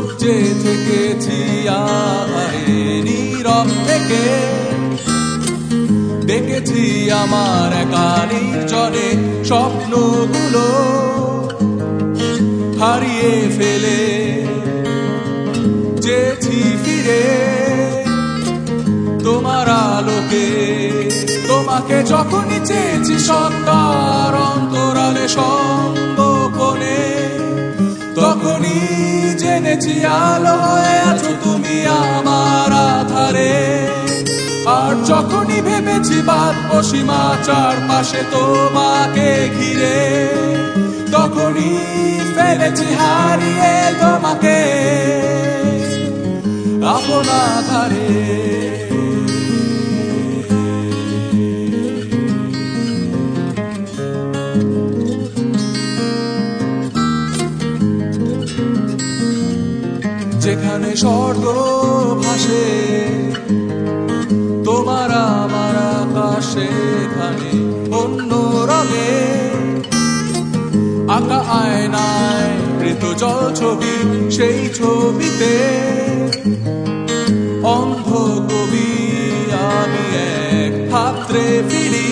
যে থেকেছি আধারে নীরব থেকে, দেখেছি আমার একা নির্জনে স্বপ্নগুলো হারিয়ে ফেলে, যেছি ফিরে তোমার আলোকে। তোমাকে যখনই চেয়েছি সত্তার অন্তরালে সংগোপনে, তখনই জেনেছি আলো হয়ে আছো তুমি আমার আধারে। আর যখনই ভেবেছি বাঁধবো সীমা চারপাশে তোমাকে ঘিরে, তখনই ফেলেছি হারিয়ে তোমাকে আপন আধারে। যেখানে স্বর্গ ভাসে তোমার আমার আকাশ, সেখানে অন্য রঙে আঁকা আয়নায় মৃত জল ছবি, সেই ছবিতে অন্ধ কবি আমি এক পাত্রে ফিরি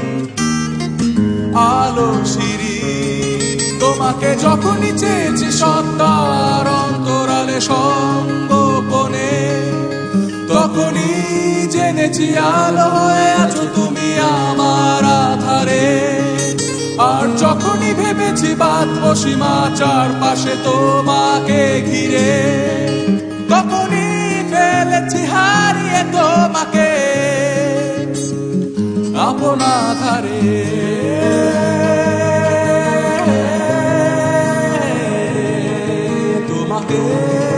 আলো সিঁড়ি। তোমাকে যখনই চেয়েছি সত্তার অন্তরালে সংগোপনে, তখনই জেনেছি আলো হয়ে আছো তুমি আমার আধারে। আর যখনই ভেবেছি বাঁধবো সীমা চারপাশে তোমাকে ঘিরে, তখনই ফেলেছি হারিয়ে তোমাকে আপন আধারে। তোমাকে